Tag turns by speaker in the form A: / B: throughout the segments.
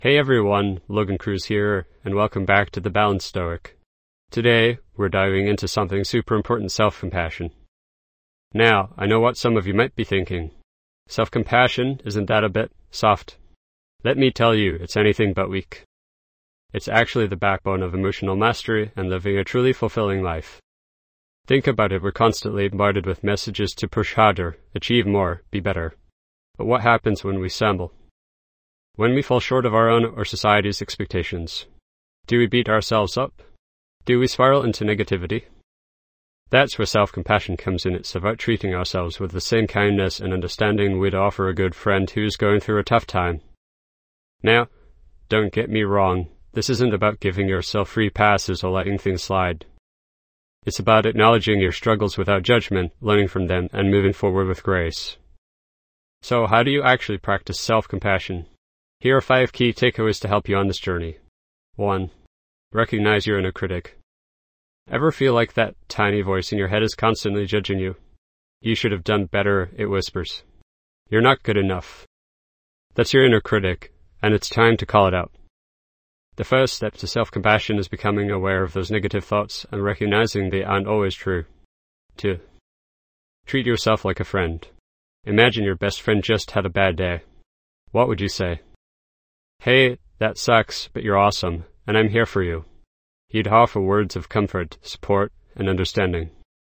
A: Hey everyone, Logan Cruz here, and welcome back to The Balanced Stoic. Today, we're diving into something super important: self-compassion. Now, I know what some of you might be thinking. Self-compassion, isn't that a bit soft? Let me tell you, it's anything but weak. It's actually the backbone of emotional mastery and living a truly fulfilling life. Think about it, we're constantly bombarded with messages to push harder, achieve more, be better. But what happens when we stumble? When we fall short of our own or society's expectations? Do we beat ourselves up? Do we spiral into negativity? That's where self-compassion comes in. It's about treating ourselves with the same kindness and understanding we'd offer a good friend who's going through a tough time. Now, don't get me wrong, this isn't about giving yourself free passes or letting things slide. It's about acknowledging your struggles without judgment, learning from them, and moving forward with grace. So how do you actually practice self-compassion? Here are 5 key takeaways to help you on this journey. 1. Recognize your inner critic. Ever feel like that tiny voice in your head is constantly judging you? You should have done better, it whispers. You're not good enough. That's your inner critic, and it's time to call it out. The first step to self-compassion is becoming aware of those negative thoughts and recognizing they aren't always true. 2. Treat yourself like a friend. Imagine your best friend just had a bad day. What would you say? Hey, that sucks, but you're awesome, and I'm here for you. You'd offer words of comfort, support, and understanding.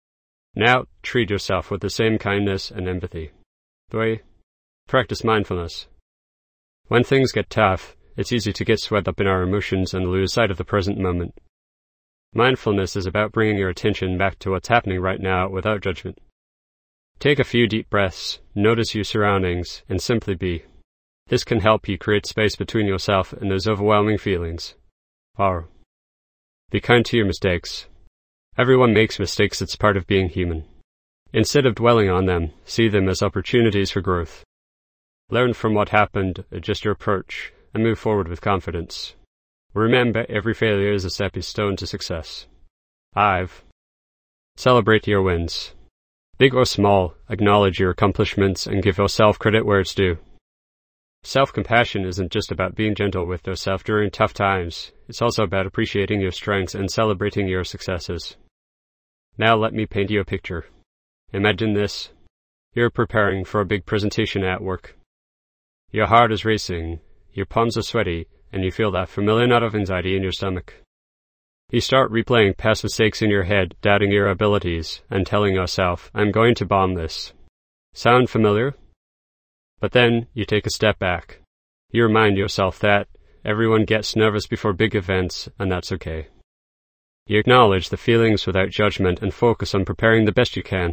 A: Now, treat yourself with the same kindness and empathy. 3. Practice mindfulness. When things get tough, it's easy to get swept up in our emotions and lose sight of the present moment. Mindfulness is about bringing your attention back to what's happening right now without judgment. Take a few deep breaths, notice your surroundings, and simply be. This can help you create space between yourself and those overwhelming feelings. 4. Be kind to your mistakes. Everyone makes mistakes, it's part of being human. Instead of dwelling on them, see them as opportunities for growth. Learn from what happened, adjust your approach, and move forward with confidence. Remember, every failure is a stepping stone to success. 5. Celebrate your wins. Big or small, acknowledge your accomplishments and give yourself credit where it's due. Self-compassion isn't just about being gentle with yourself during tough times. It's also about appreciating your strengths and celebrating your successes. Now let me paint you a picture. Imagine this. You're preparing for a big presentation at work. Your heart is racing, your palms are sweaty, and you feel that familiar knot of anxiety in your stomach. You start replaying past mistakes in your head, doubting your abilities, and telling yourself, I'm going to bomb this. Sound familiar? But then, you take a step back. You remind yourself that everyone gets nervous before big events, and that's okay. You acknowledge the feelings without judgment and focus on preparing the best you can.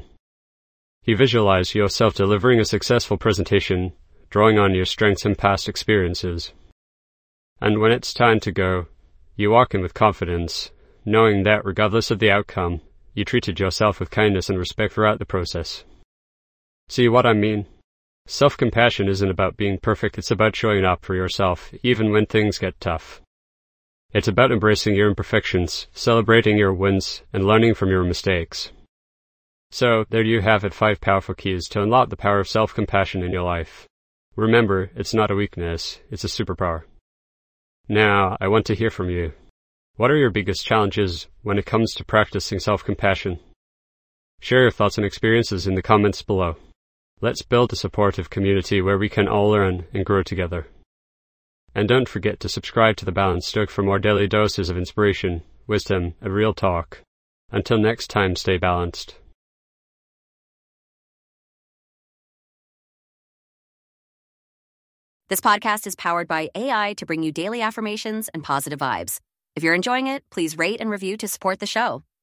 A: You visualize yourself delivering a successful presentation, drawing on your strengths and past experiences. And when it's time to go, you walk in with confidence, knowing that regardless of the outcome, you treated yourself with kindness and respect throughout the process. See what I mean? Self-compassion isn't about being perfect, it's about showing up for yourself, even when things get tough. It's about embracing your imperfections, celebrating your wins, and learning from your mistakes. So, there you have it, 5 powerful keys to unlock the power of self-compassion in your life. Remember, it's not a weakness, it's a superpower. Now, I want to hear from you. What are your biggest challenges when it comes to practicing self-compassion? Share your thoughts and experiences in the comments below. Let's build a supportive community where we can all learn and grow together. And don't forget to subscribe to The Balanced Stoic for more daily doses of inspiration, wisdom, and real talk. Until next time, stay balanced.
B: This podcast is powered by AI to bring you daily affirmations and positive vibes. If you're enjoying it, please rate and review to support the show.